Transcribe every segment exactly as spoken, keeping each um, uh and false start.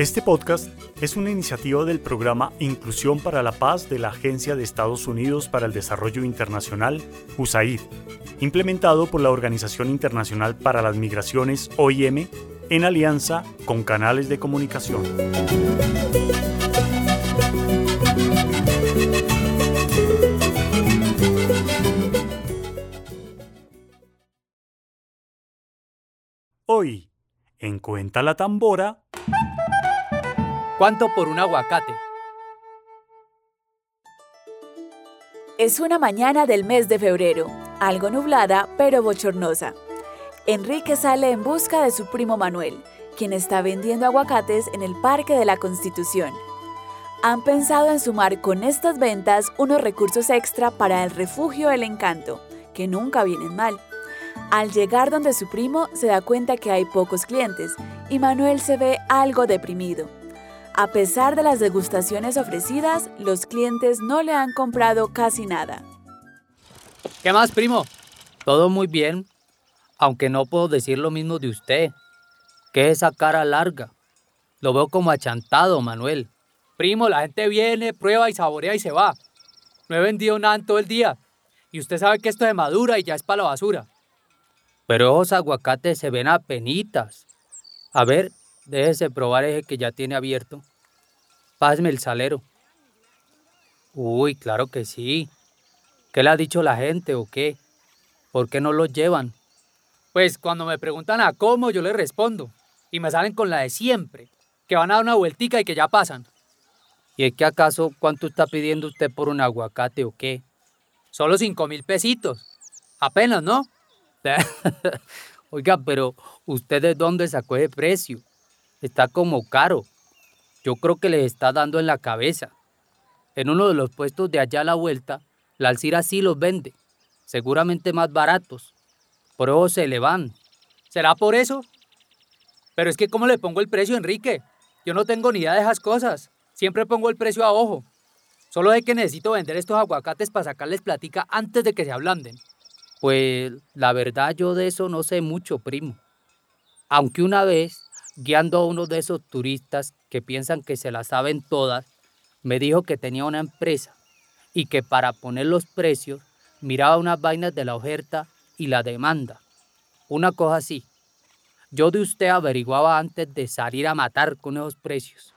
Este podcast es una iniciativa del programa Inclusión para la Paz de la Agencia de Estados Unidos para el Desarrollo Internacional, U S A I D, implementado por la Organización Internacional para las Migraciones, O I M, en alianza con canales de comunicación. Hoy, en Cuenta la Tambora... ¿Cuánto por un aguacate? Es una mañana del mes de febrero, algo nublada pero bochornosa. Enrique sale en busca de su primo Manuel, quien está vendiendo aguacates en el Parque de la Constitución. Han pensado en sumar con estas ventas unos recursos extra para el refugio El Encanto, que nunca vienen mal. Al llegar donde su primo, se da cuenta que hay pocos clientes y Manuel se ve algo deprimido. A pesar de las degustaciones ofrecidas, los clientes no le han comprado casi nada. ¿Qué más, primo? Todo muy bien, aunque no puedo decir lo mismo de usted. ¿Qué es esa cara larga? Lo veo como achantado, Manuel. Primo, la gente viene, prueba y saborea y se va. No he vendido nada en todo el día. Y usted sabe que esto se madura y ya es para la basura. Pero esos aguacates se ven apenitas. A ver, déjese probar ese que ya tiene abierto. Páseme el salero. Uy, claro que sí. ¿Qué le ha dicho la gente o qué? ¿Por qué no los llevan? Pues cuando me preguntan a cómo, yo les respondo. Y me salen con la de siempre. Que van a dar una vueltica y que ya pasan. ¿Y es que acaso cuánto está pidiendo usted por un aguacate o qué? Solo cinco mil pesitos. Apenas, ¿no? Oiga, pero ¿usted de dónde sacó ese precio? Está como caro. Yo creo que les está dando en la cabeza. En uno de los puestos de allá a la vuelta, la Alcira sí los vende. Seguramente más baratos. Por eso se le van. ¿Será por eso? Pero es que ¿cómo le pongo el precio, Enrique? Yo no tengo ni idea de esas cosas. Siempre pongo el precio a ojo. Solo es que necesito vender estos aguacates para sacarles platica antes de que se ablanden. Pues la verdad yo de eso no sé mucho, primo. Aunque una vez, guiando a uno de esos turistas que piensan que se las saben todas, me dijo que tenía una empresa y que para poner los precios miraba unas vainas de la oferta y la demanda. Una cosa así. Yo de usted averiguaba antes de salir a matar con esos precios.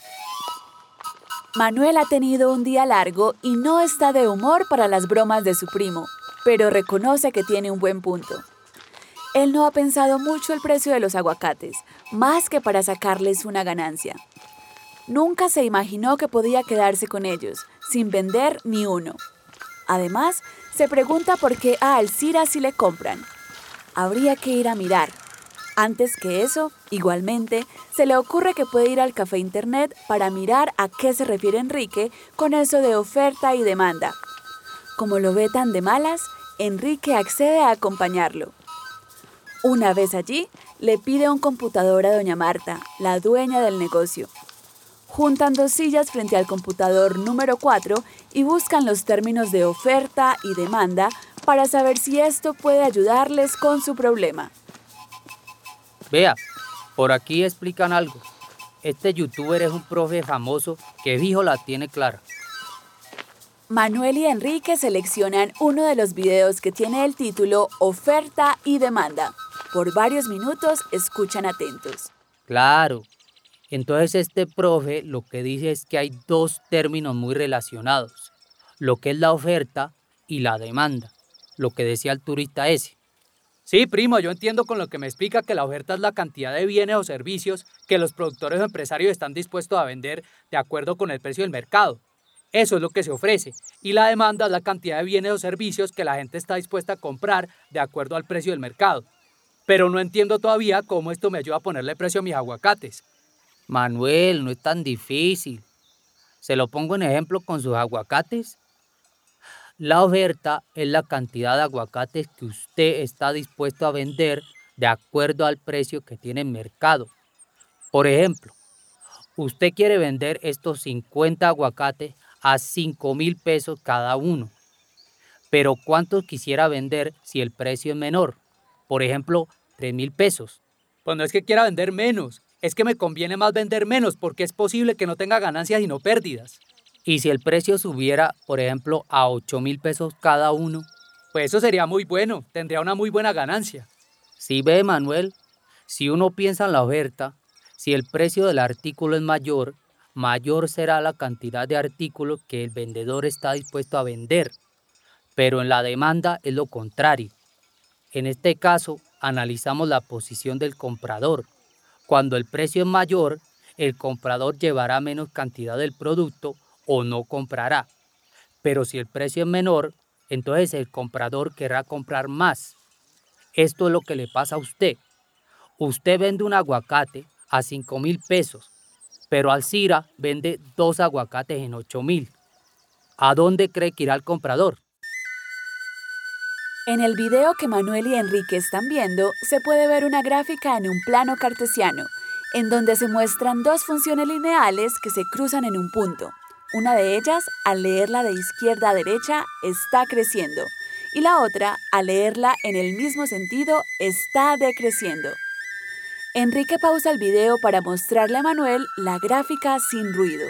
Manuel ha tenido un día largo y no está de humor para las bromas de su primo, pero reconoce que tiene un buen punto. Él no ha pensado mucho el precio de los aguacates, más que para sacarles una ganancia. Nunca se imaginó que podía quedarse con ellos, sin vender ni uno. Además, se pregunta por qué a Alcira sí le compran. Habría que ir a mirar. Antes que eso, igualmente, se le ocurre que puede ir al café internet para mirar a qué se refiere Enrique con eso de oferta y demanda. Como lo ve tan de malas, Enrique accede a acompañarlo. Una vez allí, le pide un computador a doña Marta, la dueña del negocio. Juntan dos sillas frente al computador número cuatro y buscan los términos de oferta y demanda para saber si esto puede ayudarles con su problema. Vea, por aquí explican algo. Este youtuber es un profe famoso que fijo la tiene clara. Manuel y Enrique seleccionan uno de los videos que tiene el título Oferta y demanda. Por varios minutos escuchan atentos. Claro. Entonces este profe lo que dice es que hay dos términos muy relacionados. Lo que es la oferta y la demanda. Lo que decía el turista ese. Sí, primo, yo entiendo con lo que me explica que la oferta es la cantidad de bienes o servicios que los productores o empresarios están dispuestos a vender de acuerdo con el precio del mercado. Eso es lo que se ofrece. Y la demanda es la cantidad de bienes o servicios que la gente está dispuesta a comprar de acuerdo al precio del mercado. Pero no entiendo todavía cómo esto me ayuda a ponerle precio a mis aguacates. Manuel, no es tan difícil. ¿Se lo pongo en ejemplo con sus aguacates? La oferta es la cantidad de aguacates que usted está dispuesto a vender de acuerdo al precio que tiene en mercado. Por ejemplo, usted quiere vender estos cincuenta aguacates a cinco mil pesos cada uno. Pero ¿cuántos quisiera vender si el precio es menor? Por ejemplo, tres mil pesos. Pues no es que quiera vender menos, es que me conviene más vender menos porque es posible que no tenga ganancias y no pérdidas. Y si el precio subiera, por ejemplo, a ocho mil pesos cada uno, pues eso sería muy bueno, tendría una muy buena ganancia. Sí ve, Manuel, si uno piensa en la oferta, si el precio del artículo es mayor, mayor será la cantidad de artículos que el vendedor está dispuesto a vender. Pero en la demanda es lo contrario. En este caso, analizamos la posición del comprador. Cuando el precio es mayor, el comprador llevará menos cantidad del producto o no comprará. Pero si el precio es menor, entonces el comprador querrá comprar más. Esto es lo que le pasa a usted. Usted vende un aguacate a cinco mil pesos, pero Alcira vende dos aguacates en ocho mil. ¿A dónde cree que irá el comprador? En el video que Manuel y Enrique están viendo, se puede ver una gráfica en un plano cartesiano, en donde se muestran dos funciones lineales que se cruzan en un punto. Una de ellas, al leerla de izquierda a derecha, está creciendo, y la otra, al leerla en el mismo sentido, está decreciendo. Enrique pausa el video para mostrarle a Manuel la gráfica sin ruido.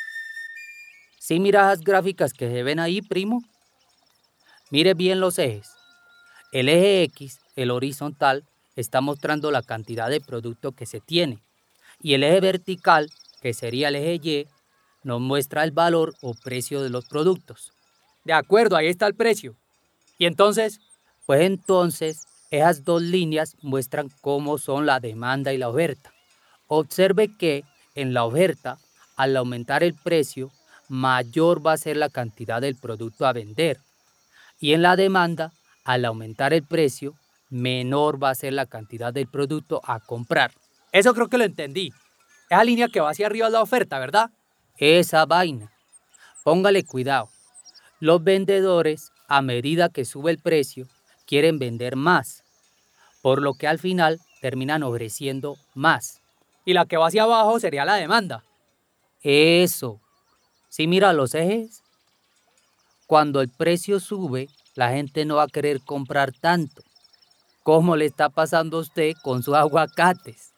¿Sí mira las gráficas que se ven ahí, primo? Mire bien los ejes. El eje X, el horizontal, está mostrando la cantidad de producto que se tiene. Y el eje vertical, que sería el eje Y, nos muestra el valor o precio de los productos. De acuerdo, ahí está el precio. ¿Y entonces? Pues entonces, esas dos líneas muestran cómo son la demanda y la oferta. Observe que en la oferta, al aumentar el precio, mayor va a ser la cantidad del producto a vender. Y en la demanda, al aumentar el precio, menor va a ser la cantidad del producto a comprar. Eso creo que lo entendí. Esa línea que va hacia arriba es la oferta, ¿verdad? Esa vaina. Póngale cuidado. Los vendedores, a medida que sube el precio, quieren vender más, por lo que al final terminan ofreciendo más. Y la que va hacia abajo sería la demanda. Eso. ¿Sí mira los ejes? Cuando el precio sube, la gente no va a querer comprar tanto. ¿Cómo le está pasando a usted con sus aguacates?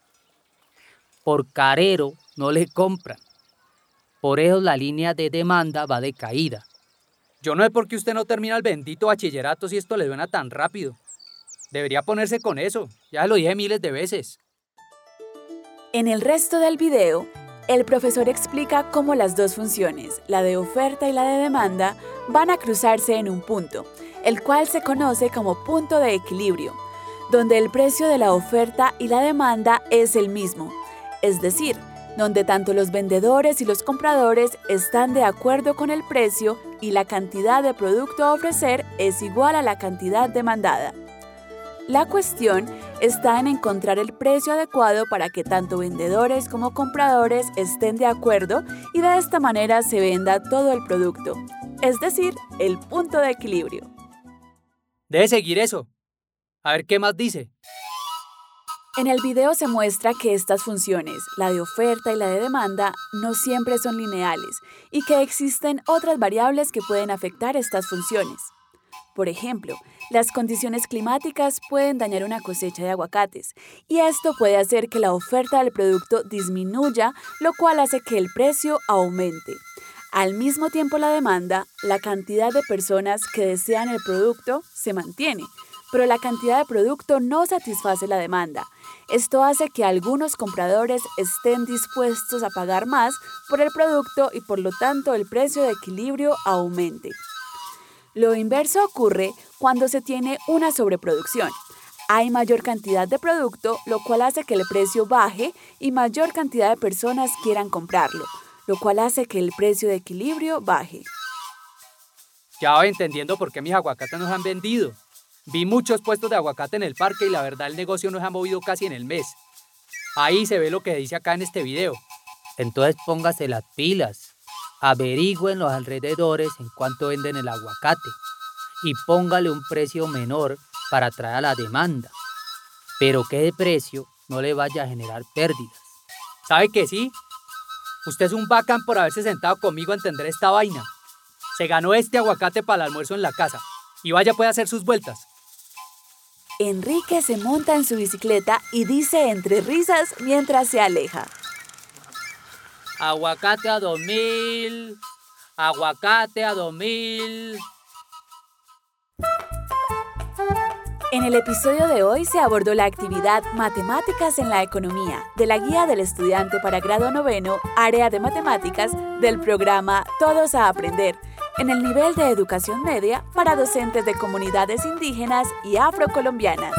Por carero no le compran. Por eso la línea de demanda va de caída. Yo no sé por qué usted no termina el bendito bachillerato si esto le suena tan rápido. Debería ponerse con eso, ya lo dije miles de veces. En el resto del video, el profesor explica cómo las dos funciones, la de oferta y la de demanda, van a cruzarse en un punto, el cual se conoce como punto de equilibrio, donde el precio de la oferta y la demanda es el mismo, es decir, donde tanto los vendedores y los compradores están de acuerdo con el precio y la cantidad de producto a ofrecer es igual a la cantidad demandada. La cuestión está en encontrar el precio adecuado para que tanto vendedores como compradores estén de acuerdo y de esta manera se venda todo el producto, es decir, el punto de equilibrio. Debe seguir eso. A ver qué más dice. En el video se muestra que estas funciones, la de oferta y la de demanda, no siempre son lineales y que existen otras variables que pueden afectar estas funciones. Por ejemplo, las condiciones climáticas pueden dañar una cosecha de aguacates y esto puede hacer que la oferta del producto disminuya, lo cual hace que el precio aumente. Al mismo tiempo, la demanda, la cantidad de personas que desean el producto, se mantiene, pero la cantidad de producto no satisface la demanda. Esto hace que algunos compradores estén dispuestos a pagar más por el producto y por lo tanto el precio de equilibrio aumente. Lo inverso ocurre cuando se tiene una sobreproducción. Hay mayor cantidad de producto, lo cual hace que el precio baje y mayor cantidad de personas quieran comprarlo, lo cual hace que el precio de equilibrio baje. Ya voy entendiendo por qué mis aguacates no se han vendido. Vi muchos puestos de aguacate en el parque y la verdad el negocio no se ha movido casi en el mes. Ahí se ve lo que dice acá en este video. Entonces póngase las pilas, averigüen los alrededores en cuánto venden el aguacate y póngale un precio menor para atraer a la demanda, pero que de precio no le vaya a generar pérdidas. ¿Sabe que sí? Usted es un bacán por haberse sentado conmigo a entender esta vaina. Se ganó este aguacate para el almuerzo en la casa y vaya puede hacer sus vueltas. Enrique se monta en su bicicleta y dice entre risas mientras se aleja. Aguacate a dos mil, aguacate a dos mil. En el episodio de hoy se abordó la actividad Matemáticas en la Economía de la Guía del Estudiante para Grado Noveno, Área de Matemáticas del programa Todos a Aprender, en el nivel de educación media para docentes de comunidades indígenas y afrocolombianas.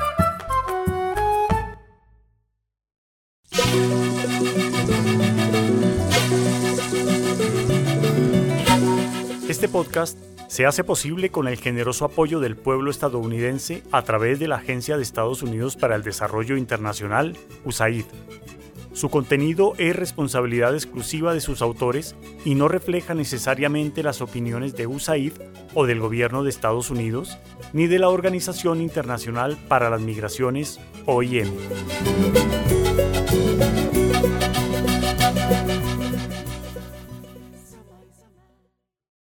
Este podcast se hace posible con el generoso apoyo del pueblo estadounidense a través de la Agencia de Estados Unidos para el Desarrollo Internacional, U S A I D. Su contenido es responsabilidad exclusiva de sus autores y no refleja necesariamente las opiniones de U S A I D o del Gobierno de Estados Unidos, ni de la Organización Internacional para las Migraciones, O I M.